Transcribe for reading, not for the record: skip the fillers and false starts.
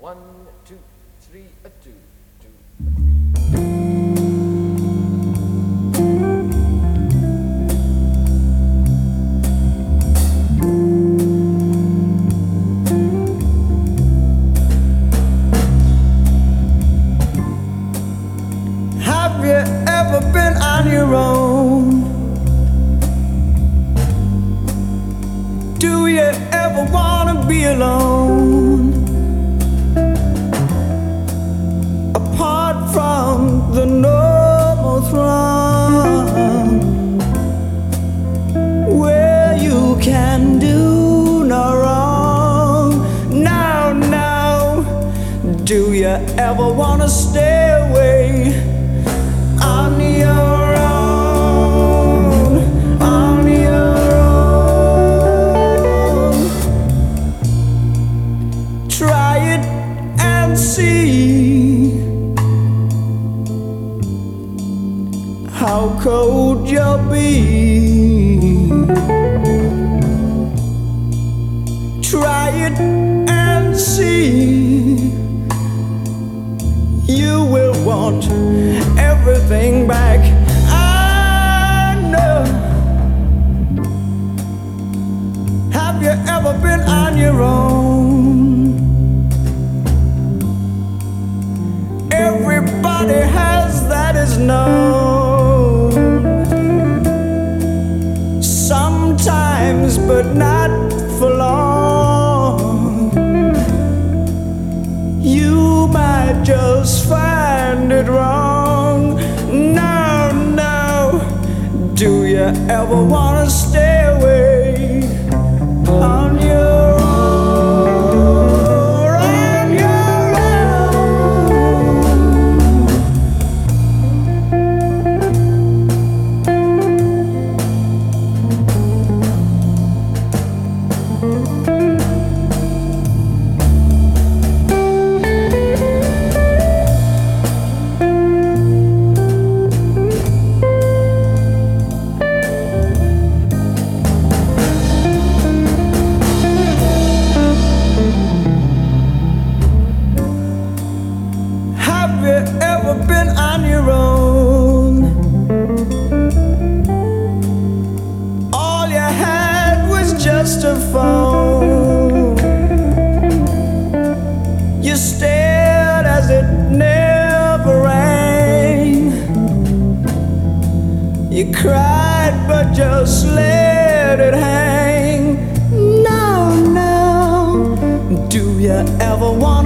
1, 2, 3, a 2, 2, 3. Have you ever been on your own? Do you ever wanna be alone? Apart from the normal throng, where you can do no wrong. No, no. Do you ever wanna stay away on your own, on your own? Try it and see how cold you'll be. Try it and see. You will want everything back. I know. Have you ever been on your own? Everybody has, that is known. Sometimes, but not for long. You might just find it wrong. No, no. Do you ever wanna stay away on your own, on your Have you ever been on your own? All you had was just a phone. You stared as it never rang. You cried but just let it hang. No, no. Do you ever want